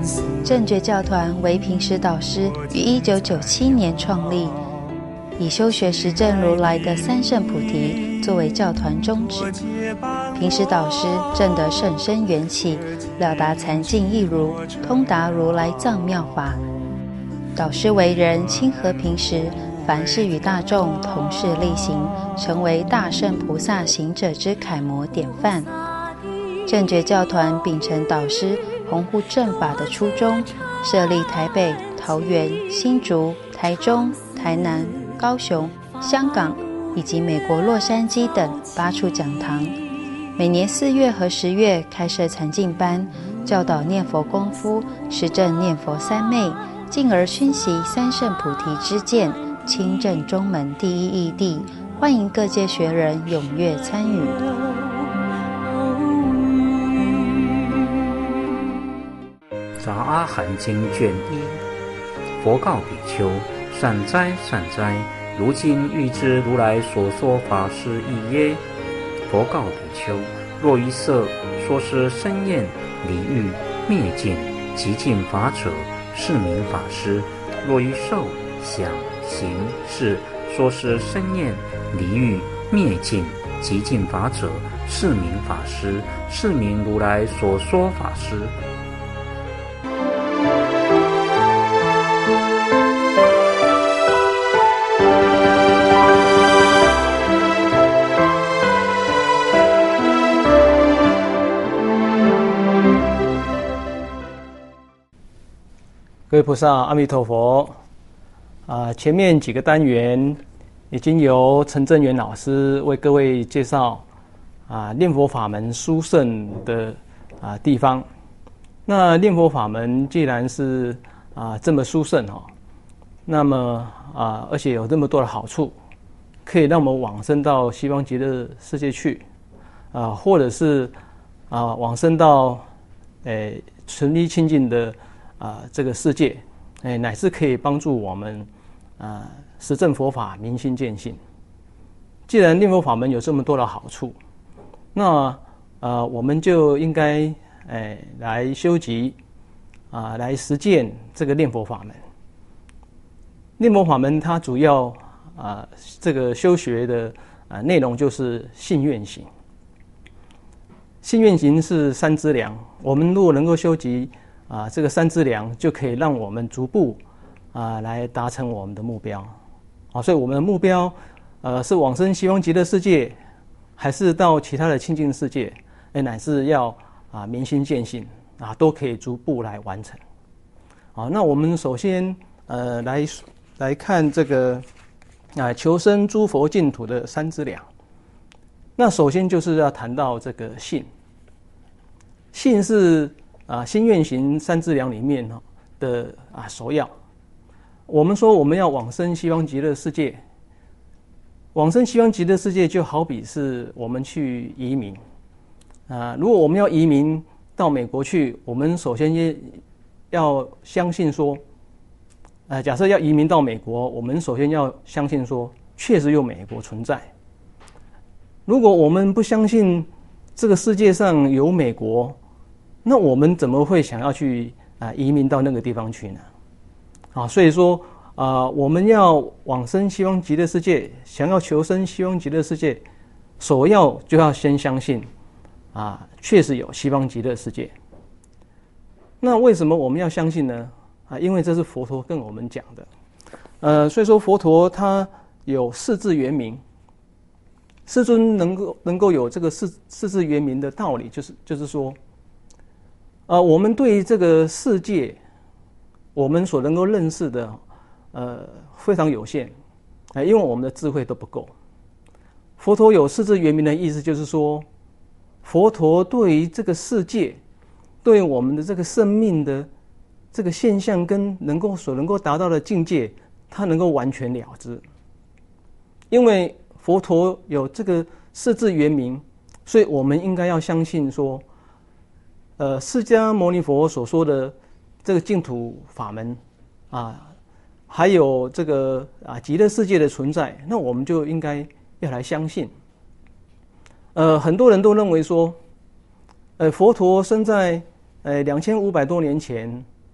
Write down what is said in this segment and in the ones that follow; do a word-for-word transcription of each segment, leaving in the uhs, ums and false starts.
正觉教团为平时导师于一九九七年创立，以修学实证如来的三圣菩提作为教团宗旨。平时导师证得甚深缘起，了达禅境义如，通达如来藏妙法。导师为人亲和平时，凡事与大众同事力行，成为大圣菩萨行者之楷模典范。正觉教团秉承导师弘护正法的初衷，设立台北、桃园、新竹、台中、台南、高雄、香港以及美国洛杉矶等八处讲堂，每年四月和十月开设禅境班，教导念佛功夫，实证念佛三昧，进而熏习三圣菩提之见，亲证中门第一义谛，欢迎各界学人踊跃参与。 杂阿含经卷一，佛告比丘：善哉善哉，如今欲知如来所说法是义耶？佛告比丘：若于色说是身厌离欲灭尽极尽法者，是名法师；若于受想行识说是身厌离欲灭尽极尽法者，是名法师，是名如来所说法师。 各位菩萨，阿弥陀佛！啊，前面几个单元已经由陈正元老师为各位介绍啊念佛法门殊胜的啊地方。那念佛法门既然是啊这么殊胜哈，那么啊而且有这么多的好处，可以让我们往生到西方极乐世界去啊，或者是啊往生到诶纯一清净的。啊、呃，这个世界，哎，乃至可以帮助我们啊、呃、实证佛法，明心见性。既然念佛法门有这么多的好处，那呃，我们就应该哎来修集啊、呃，来实践这个念佛法门。念佛法门它主要啊、呃、这个修学的啊、呃、内容就是信愿行。信愿行是三资粮，我们如果能够修集。啊，这个三资粮就可以让我们逐步啊来达成我们的目标，啊，所以我们的目标，呃，是往生西方极乐世界，还是到其他的清净世界，哎，乃至要啊明心见性啊，都可以逐步来完成。好，那我们首先呃来来看这个啊求生诸佛净土的三资粮。那首先就是要谈到这个信，信是。啊，心愿行三资粮里面的啊首要，我们说我们要往生西方极乐世界，往生西方极乐世界就好比是我们去移民啊。如果我们要移民到美国去，我们首先也要相信说，呃，假设要移民到美国，我们首先要相信说，确实有美国存在。如果我们不相信这个世界上有美国，那我们怎么会想要去啊、呃、移民到那个地方去呢？啊，所以说啊、呃，我们要往生西方极乐世界，想要求生西方极乐世界，首要就要先相信啊，确实有西方极乐世界。那为什么我们要相信呢？啊，因为这是佛陀跟我们讲的。呃，所以说佛陀他有四字圆明，世尊能够能够有这个四四字圆明的道理，就是就是说。呃，我们对这个世界，我们所能够认识的，呃，非常有限，呃，因为我们的智慧都不够。佛陀有四字圆明的意思，就是说，佛陀对于这个世界，对我们的这个生命的这个现象跟能够所能够达到的境界，他能够完全了知。因为佛陀有这个四字圆明，所以我们应该要相信说。呃，释迦牟尼佛所说的这个净土法门啊，还有这个啊极乐世界的存在，那我们就应该要来相信。呃，很多人都认为说，呃，佛陀生在呃两千五百多年前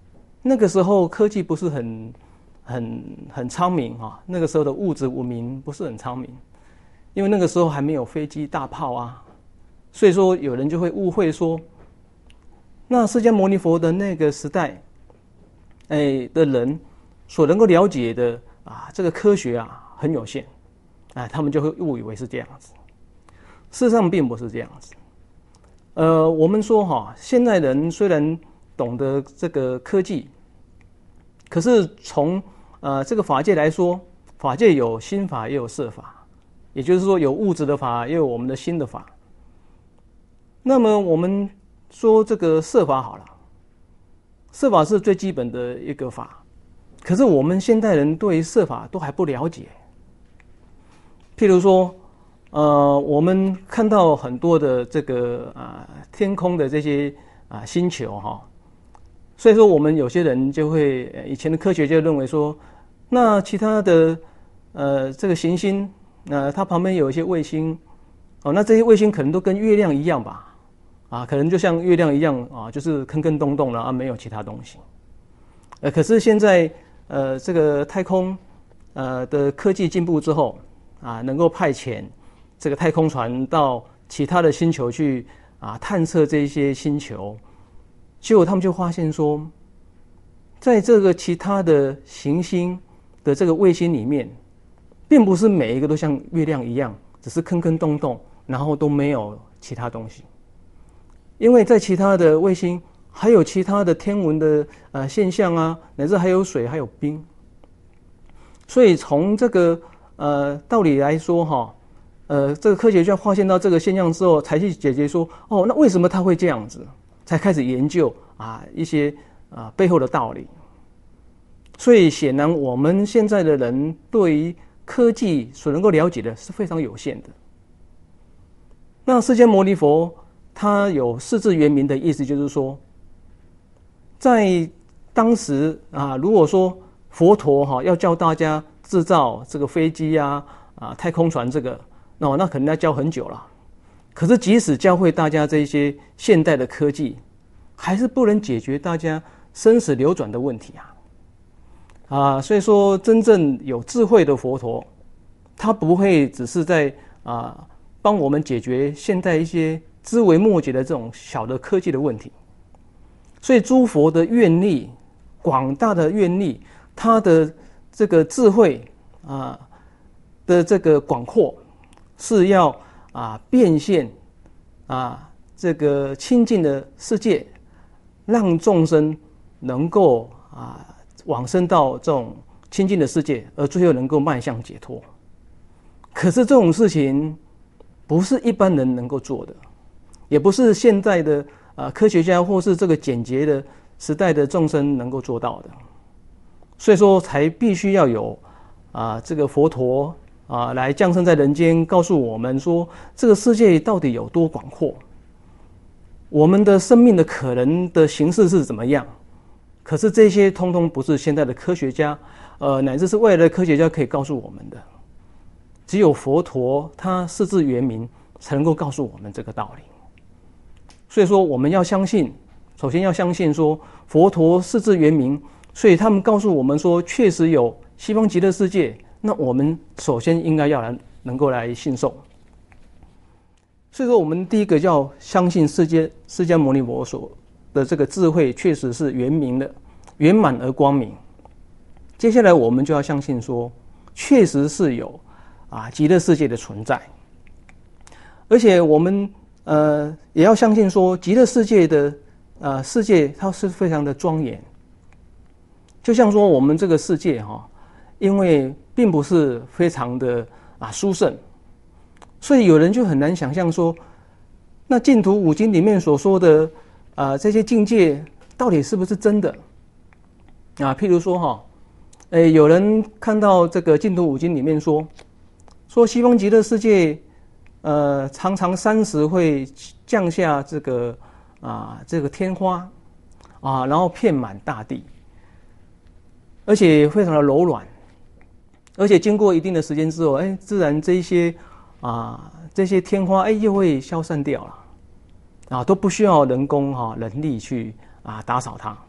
那个时候科技不是很很很昌明哈、啊，那个时候的物质文明不是很昌明，因为那个时候还没有飞机大炮啊，所以说有人就会误会说，那释迦牟尼佛的那个时代，哎的人所能够了解的啊，这个科学啊很有限，哎，他们就会误以为是这样子。事实上并不是这样子。呃，我们说哈，现代人虽然懂得这个科技，可是从呃这个法界来说，法界有心法也有色法，也就是说有物质的法，也有我们的心的法。那么我们说这个色法好了，色法是最基本的一个法，可是我们现代人对于色法都还不了解。譬如说，呃，我们看到很多的这个啊、呃、天空的这些啊、呃、星球哈、哦，所以说我们有些人就会，以前的科学就认为说，那其他的呃这个行星，呃它旁边有一些卫星，哦，那这些卫星可能都跟月亮一样吧，啊，可能就像月亮一样啊，就是坑坑洞洞了啊，没有其他东西。呃，可是现在呃这个太空呃的科技进步之后啊，能够派遣这个太空船到其他的星球去啊探测这些星球，结果他们就发现说，在这个其他的行星的这个卫星里面，并不是每一个都像月亮一样，只是坑坑洞洞，然后都没有其他东西。因为在其他的卫星还有其他的天文的呃现象啊，乃至还有水还有冰。所以从这个呃道理来说哈。呃，这个科学家发现到这个现象之后，才去解决说，哦，那为什么他会这样子？才开始研究啊一些啊背后的道理。所以显然我们现在的人对于科技所能够了解的是非常有限的。那释迦牟尼佛他有释字圆明的意思，就是说，在当时啊，如果说佛陀哈、啊、要教大家制造这个飞机啊啊太空船这个。哦，那可能要教很久了。可是即使教会大家这些现代的科技，还是不能解决大家生死流转的问题啊！啊，所以说真正有智慧的佛陀，他不会只是在啊帮我们解决现在一些枝微末节的这种小的科技的问题。所以诸佛的愿力，广大的愿力，他的这个智慧啊的这个广阔。是要啊变现啊这个清净的世界，让众生能够啊往生到这种清净的世界，而最后能够迈向解脱。可是这种事情不是一般人能够做的，也不是现在的啊科学家或是这个简洁的时代的众生能够做到的。所以说，才必须要有啊这个佛陀。啊，来降生在人间，告诉我们说，这个世界到底有多广阔，我们的生命的可能的形式是怎么样？可是这些通通不是现在的科学家，呃，乃至是未来的科学家可以告诉我们的。只有佛陀他释字圆明，才能够告诉我们这个道理。所以说，我们要相信，首先要相信说，佛陀释字圆明，所以他们告诉我们说，确实有西方极乐世界。那我们首先应该要来能够来信受，所以说我们第一个要相信释迦释迦牟尼佛所的这个智慧确实是圆明的，圆满而光明。接下来我们就要相信说，确实是有啊极乐世界的存在，而且我们呃也要相信说，极乐世界的呃世界它是非常的庄严，就像说我们这个世界哈、哦，因为并不是非常的啊殊胜，所以有人就很难想象说，那净土五经里面所说的啊这些境界到底是不是真的啊？譬如说哈，诶，有人看到这个净土五经里面说，说西方极乐世界，呃，常常三时会降下这个啊这个天花啊，然后遍满大地，而且非常的柔软。而且经过一定的时间之后，哎，自然这些啊这些天花哎又会消散掉了，啊都不需要人工哈、啊、人力去啊打扫它，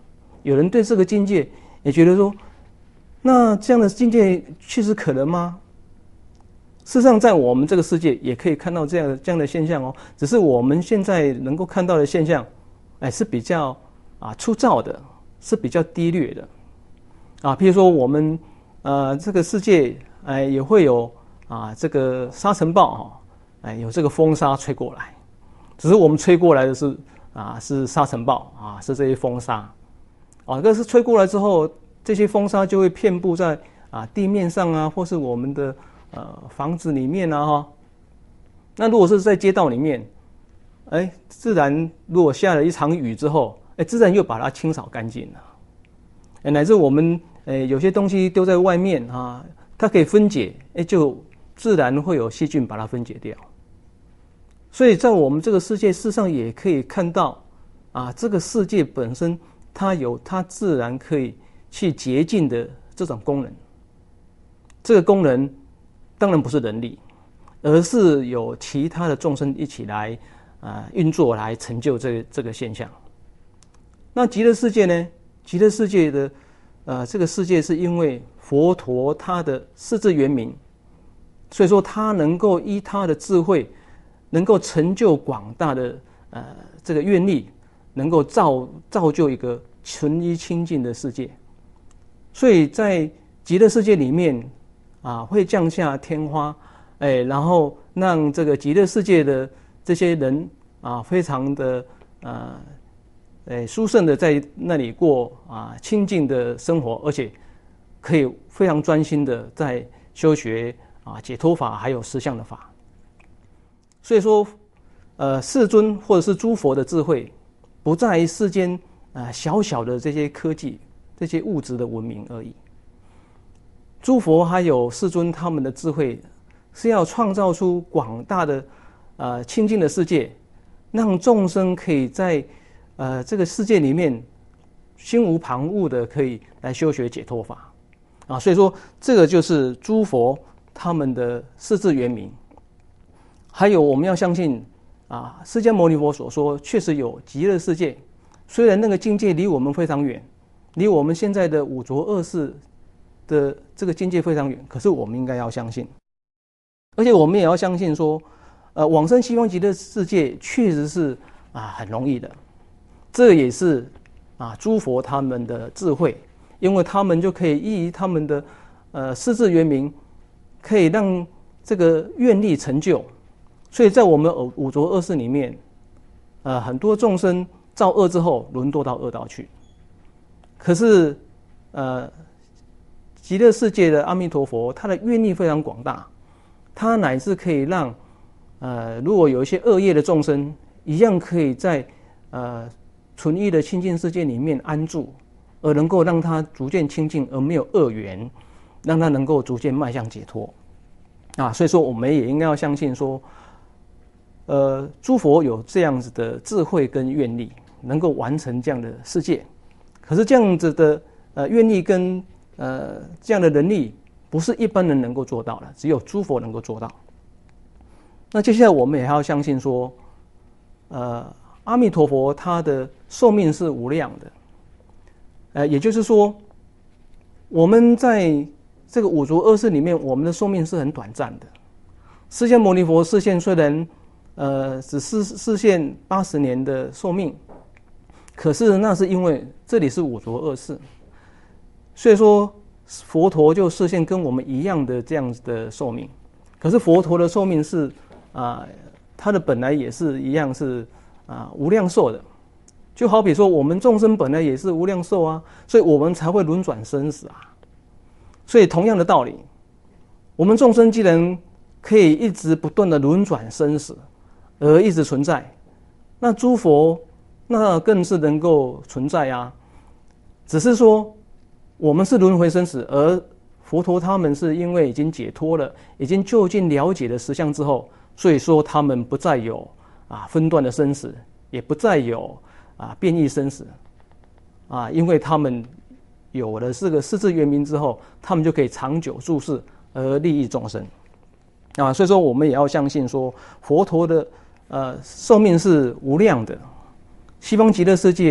有人对这个境界也觉得说，那这样的境界确实可能吗？事实上，在我们这个世界也可以看到这样的这样的现象哦，只是我们现在能够看到的现象，哎，是比较啊粗糙的，是比较低劣的，啊，譬如说我们呃这个世界哎也会有啊这个沙尘暴哈，哎有这个风沙吹过来，只是我们吹过来的是啊是沙尘暴啊是这些风沙，啊，这是吹过来之后，这些风沙就会遍布在啊地面上啊，或是我们的呃房子里面啊哈。那如果是在街道里面，哎，自然如果下了一场雨之后，哎，自然又把它清扫干净了。哎，乃至我们哎有些东西丢在外面啊，它可以分解，哎，就自然会有细菌把它分解掉。所以在我们这个世界，事实上也可以看到啊，这个世界本身它有它自然可以去洁净的这种功能。这个功能当然不是人力，而是有其他的众生一起来啊运作来成就这个这个现象。那极乐世界呢？极乐世界的呃这个世界是因为佛陀他的世智圆明，所以说他能够依他的智慧，能够成就广大的呃这个愿力，能够造造就一个纯一清净的世界。所以在极乐世界里面啊，会降下天花，哎，然后让这个极乐世界的这些人啊，非常的呃，哎，殊胜的在那里过啊清净的生活，而且可以非常专心的在修学啊解脱法，还有实相的法。所以说，呃，世尊或者是诸佛的智慧，不在于世间啊小小的这些科技、这些物质的文明而已。诸佛还有世尊他们的智慧，是要创造出广大的呃清净的世界，让众生可以在呃这个世界里面心无旁骛的可以来修学解脱法啊。所以说，这个就是诸佛他们的世智圆明。还有我们要相信啊，释迦牟尼佛所说确实有极乐世界，虽然那个境界离我们非常远，离我们现在的五浊恶世的这个境界非常远，可是我们应该要相信，而且我们也要相信说，呃，往生西方极乐世界确实是啊很容易的，这也是啊诸佛他们的智慧，因为他们就可以依于他们的呃世智圆明，可以让这个愿力成就，所以在我们五浊恶世里面，呃很多众生造恶之后沦堕到恶道去，可是呃。极乐世界的阿弥陀佛，他的愿力非常广大，他乃至可以让，呃，如果有一些恶业的众生，一样可以在呃纯一的清净世界里面安住，而能够让他逐渐清净，而没有恶缘，让他能够逐渐迈向解脱。啊，所以说我们也应该要相信说，呃，诸佛有这样子的智慧跟愿力，能够完成这样的世界。可是这样子的呃愿力跟呃，这样的能力不是一般人能够做到的，只有诸佛能够做到。那接下来我们也要相信说，呃，阿弥陀佛他的寿命是无量的，呃，也就是说，我们在这个五浊恶世里面，我们的寿命是很短暂的。释迦牟尼佛示现虽然呃只是示现八十年的寿命，可是那是因为这里是五浊恶世。所以说，佛陀就示现跟我们一样的这样子的寿命，可是佛陀的寿命是啊、呃，他的本来也是一样是啊、呃、无量寿的，就好比说我们众生本来也是无量寿啊，所以我们才会轮转生死啊。所以同样的道理，我们众生既然可以一直不断的轮转生死，而一直存在，那诸佛那更是能够存在啊，只是说。我们是轮回生死，而佛陀他们是因为已经解脱了，已经究竟了解了实相之后，所以说他们不再有啊分段的生死，也不再有啊变异生死，啊，因为他们有了这个世智圆明之后，他们就可以长久住世而利益众生，啊，所以说我们也要相信说，佛陀的呃寿命是无量的，西方极乐世界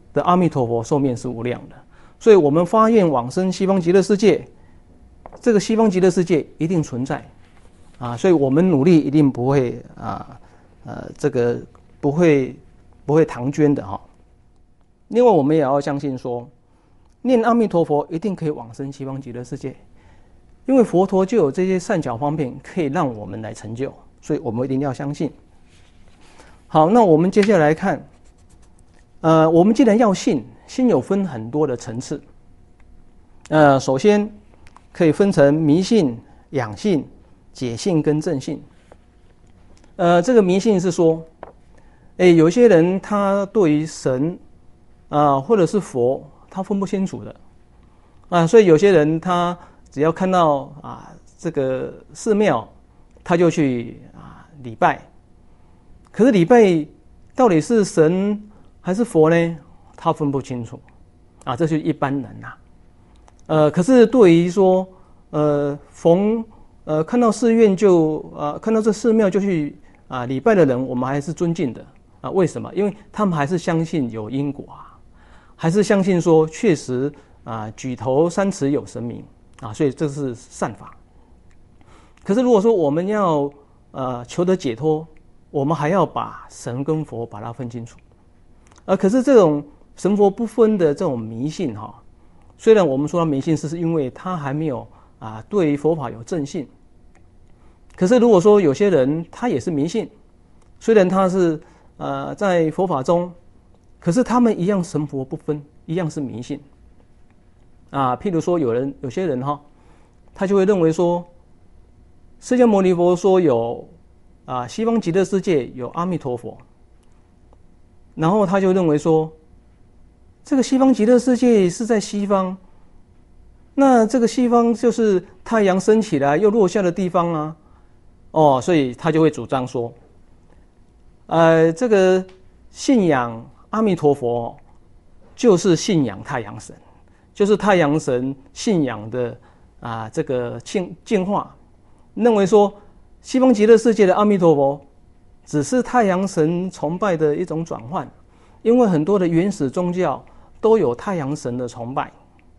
的阿弥陀佛寿命是无量的，所以我们发愿往生西方极乐世界，这个西方极乐世界一定存在啊，所以我们努力一定不会啊呃这个不会不会唐捐的哈。另外我们也要相信说，念阿弥陀佛一定可以往生西方极乐世界，因为佛陀就有这些善巧方便可以让我们来成就，所以我们一定要相信。好，那我们接下来看，呃，我们既然要信，信有分很多的层次。呃，首先可以分成迷信、养信、解信跟正信。呃，这个迷信是说，哎，有些人他对于神啊、呃、或者是佛，他分不清楚的啊，所以有些人他只要看到啊这个寺庙，他就去啊礼拜。可是礼拜到底是神还是佛呢？他分不清楚啊，这就是一般人呐、啊。呃，可是对于说呃逢呃看到寺院就啊、呃、看到这寺庙就去啊礼拜的人，我们还是尊敬的啊。为什么？因为他们还是相信有因果啊。还是相信说，确实啊，举头三尺有神明啊，所以这是善法。可是如果说我们要呃求得解脱，我们还要把神跟佛把它分清楚。呃，可是这种神佛不分的这种迷信哈、哦，虽然我们说它迷信，是因为它还没有啊对佛法有正信。可是如果说有些人他也是迷信，虽然他是呃在佛法中。可是他们一样神佛不分，一样是迷信啊。譬如说，有人有些人哈，他就会认为说，释迦牟尼佛说有啊西方极乐世界有阿弥陀佛，然后他就认为说，这个西方极乐世界是在西方，那这个西方就是太阳升起来又落下的地方啊，哦，所以他就会主张说，呃，这个信仰。阿弥陀佛就是信仰太阳神，就是太阳神信仰的啊这个进进化，认为说西方极乐世界的阿弥陀佛只是太阳神崇拜的一种转换，因为很多的原始宗教都有太阳神的崇拜。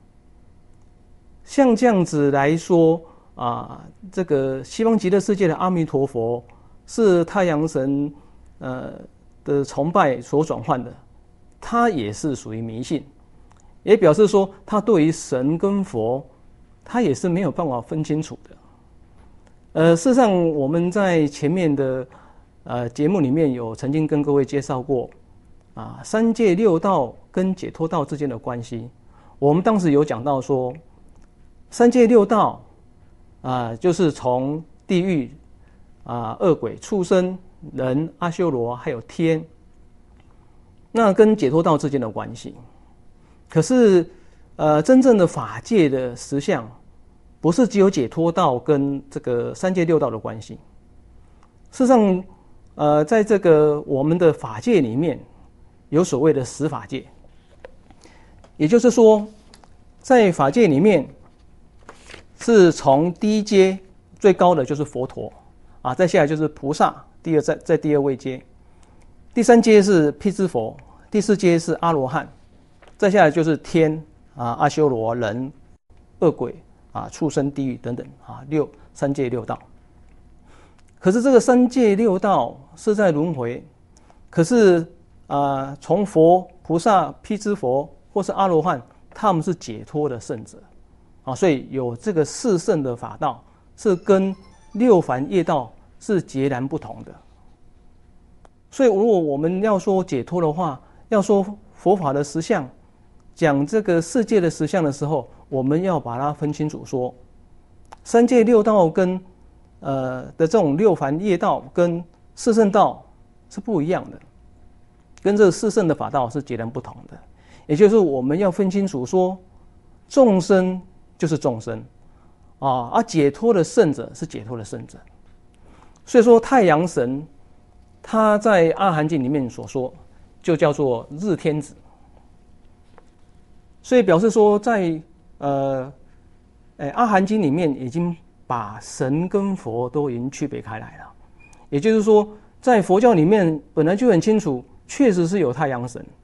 像这样子来说啊，这个西方极乐世界的阿弥陀佛是太阳神呃。的崇拜所转换的，它也是属于迷信，也表示说他对于神跟佛，他也是没有办法分清楚的。呃，事实上我们在前面的呃节目里面有曾经跟各位介绍过啊，三界六道跟解脱道之间的关系。我们当时有讲到说，三界六道啊，就是从地狱啊、恶鬼、畜生。人、阿修罗还有天，那跟解脱道之间的关系。可是，呃，真正的法界的实相，不是只有解脱道跟这个三界六道的关系。事实上，呃，在这个我们的法界里面，有所谓的十法界，也就是说，在法界里面，是从第一阶最高的就是佛陀啊，再下来就是菩萨。第二在在第二位阶，第三阶是辟支佛，第四阶是阿罗汉，再下来就是天啊、阿修罗、人、恶鬼啊、畜生、地狱等等啊，六三界六道。可是这个三界六道是在轮回，可是啊，从佛、菩萨、辟支佛或是阿罗汉，他们是解脱的圣者啊，所以有这个四圣的法道，是跟六凡业道。是截然不同的，所以如果我们要说解脱的话，要说佛法的实相，讲这个世界的实相的时候，我们要把它分清楚说，说三界六道跟呃的这种六凡业道跟四圣道是不一样的，跟这个四圣的法道是截然不同的。也就是我们要分清楚说，众生就是众生啊，而解脱的圣者是解脱的圣者。所以说，太阳神他在阿含经里面所说，就叫做日天子。所以表示说在，在呃，哎阿含经里面已经把神跟佛都已经区别开来了。也就是说，在佛教里面本来就很清楚，确实是有太阳神，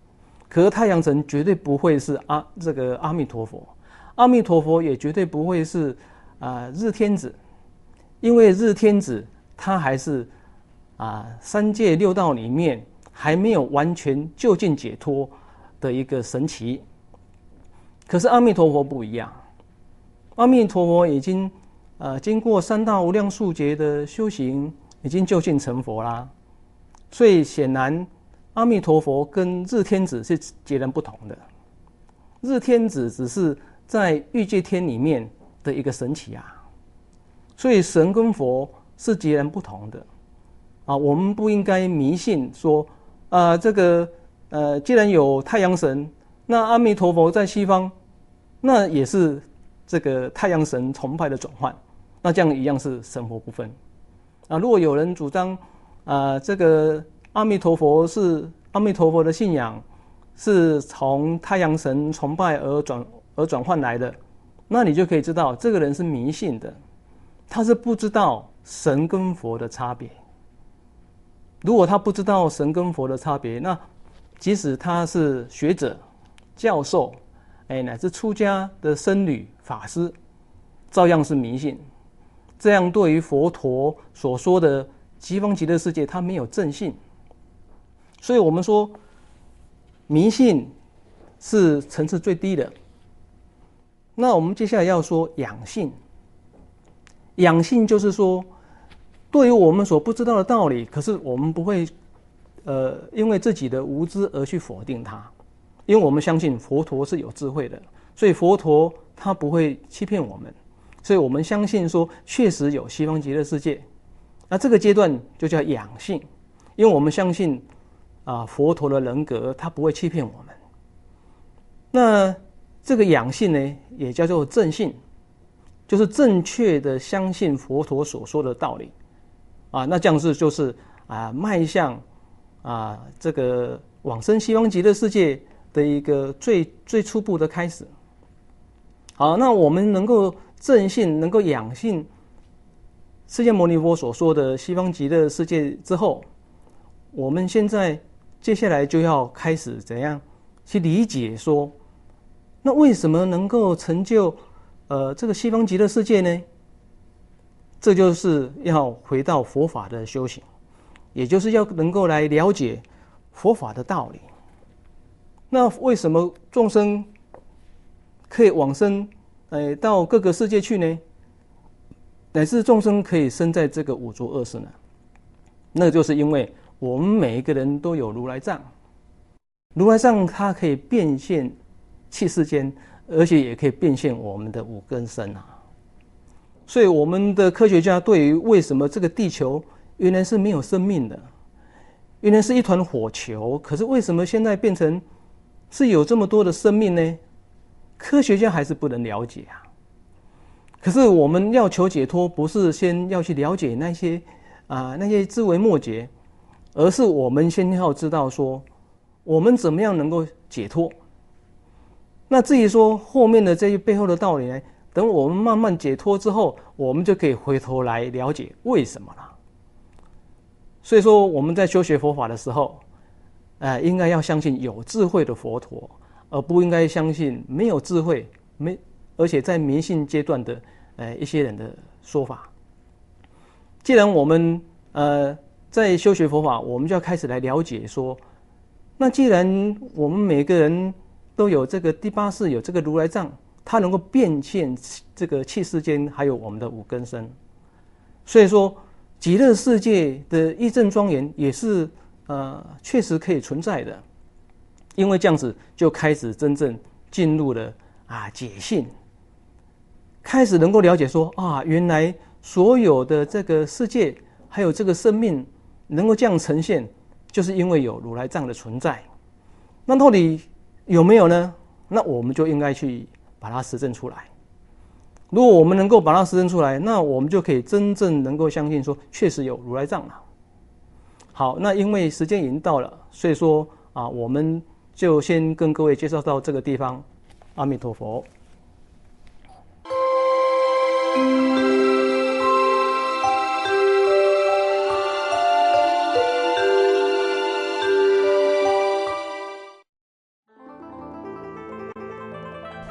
可是太阳神绝对不会是阿这个阿弥陀佛，阿弥陀佛也绝对不会是啊、呃、日天子，因为日天子他还是啊、呃、三界六道里面还没有完全就近解脱的一个神奇。可是阿弥陀佛不一样，阿弥陀佛已经呃经过三大无量数劫的修行，已经就近成佛啦。所以显然阿弥陀佛跟日天子是截然不同的。日天子只是在欲界天里面的一个神奇啊，所以神跟佛是截然不同的啊。我们不应该迷信说啊、呃，这个呃，既然有太阳神，那阿弥陀佛在西方，那也是这个太阳神崇拜的转换，那这样一样是神佛不分啊。如果有人主张啊、呃，这个阿弥陀佛是阿弥陀佛的信仰是从太阳神崇拜而转而转换来的，那你就可以知道这个人是迷信的，他是不知道神跟佛的差别。如果他不知道神跟佛的差别，那即使他是学者、教授，哎，乃至出家的僧侣、法师，照样是迷信。这样对于佛陀所说的西方极乐世界，他没有正信。所以我们说，迷信是层次最低的。那我们接下来要说养性。养性就是说，对于我们所不知道的道理，可是我们不会呃因为自己的无知而去否定它，因为我们相信佛陀是有智慧的，所以佛陀他不会欺骗我们，所以我们相信说确实有西方极乐世界。那这个阶段就叫养性，因为我们相信啊佛陀的人格他不会欺骗我们。那这个养性呢，也叫做正信，就是正确的相信佛陀所说的道理啊。那这样子就是啊迈向啊这个往生西方极乐世界的一个最最初步的开始。好，那我们能够正信，能够养信释迦牟尼佛所说的西方极乐世界之后，我们现在接下来就要开始怎样去理解说，那为什么能够成就呃这个西方极乐世界呢？这就是要回到佛法的修行，也就是要能够来了解佛法的道理。那为什么众生可以往生呃到各个世界去呢？乃至众生可以生在这个五浊恶世呢？那就是因为我们每一个人都有如来藏，如来藏它可以变现气世间，而且也可以变现我们的五根身啊。所以我们的科学家对于为什么这个地球原来是没有生命的，原来是一团火球，可是为什么现在变成是有这么多的生命呢？科学家还是不能了解啊。可是我们要求解脱，不是先要去了解那些啊、呃、那些枝微末节，而是我们先要知道说，我们怎么样能够解脱。那至于说后面的这些背后的道理呢，等我们慢慢解脱之后，我们就可以回头来了解为什么了。所以说我们在修学佛法的时候，呃，应该要相信有智慧的佛陀，而不应该相信没有智慧、没而且在迷信阶段的呃一些人的说法。既然我们呃在修学佛法，我们就要开始来了解说，那既然我们每个人都有这个第八识，有这个如来藏，它能够变现这个气世间，还有我们的五根身，所以说极乐世界的义正庄严也是呃确实可以存在的。因为这样子就开始真正进入了啊解性，开始能够了解说啊，原来所有的这个世界还有这个生命能够这样呈现，就是因为有如来藏的存在。那到底有没有呢？那我们就应该去把它实证出来。如果我们能够把它实证出来，那我们就可以真正能够相信说确实有如来藏了。好，那因为时间已经到了，所以说啊，我们就先跟各位介绍到这个地方。阿弥陀佛。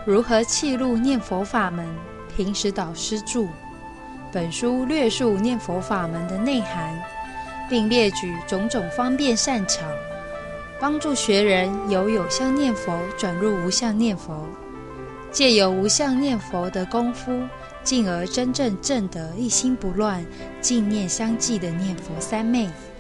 如何契入念佛法门，平时导师著。本书略述念佛法门的内涵，并列举种种方便善巧，帮助学人由有相念佛转入无相念佛，借由无相念佛的功夫，进而真正证得一心不乱、净念相继的念佛三昧。